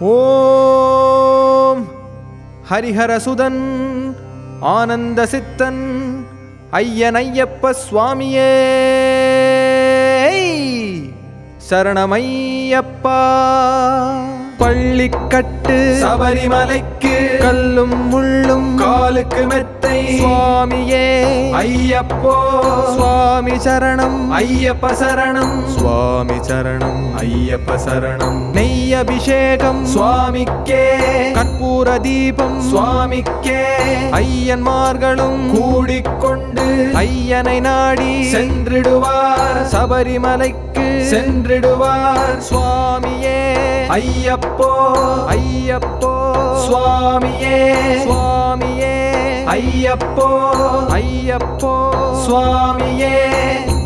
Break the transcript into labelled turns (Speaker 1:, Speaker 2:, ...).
Speaker 1: ஓம் ஹரிஹரசுதன் ஆனந்த சித்தன் ஐயனையப்ப சுவாமியே சரணமையப்பா. பள்ளிக்கட்டு சபரிமலைக்கு கல்லும் முள்ளும் காலுக்கு மெத்தை சுவாமியே ஐயப்போ. சுவாமி சரணம் ஐயப்ப சரணம் சுவாமி சரணம் ஐயப்ப சரணம். நெய் அபிஷேகம் சுவாமிக்கே கற்பூர தீபம் சுவாமிக்கே. ஐயன்மார்களும் கூடிக்கொண்டு ஐயனை நாடி சென்றிடுவார் சபரிமலைக்கு சென்றிடுவார் சுவாமியே ஐயப்போ ஐயப்போ. சுவாமியே சுவாமியே ஐயப்போ ஐயப்போ சுவாமியே.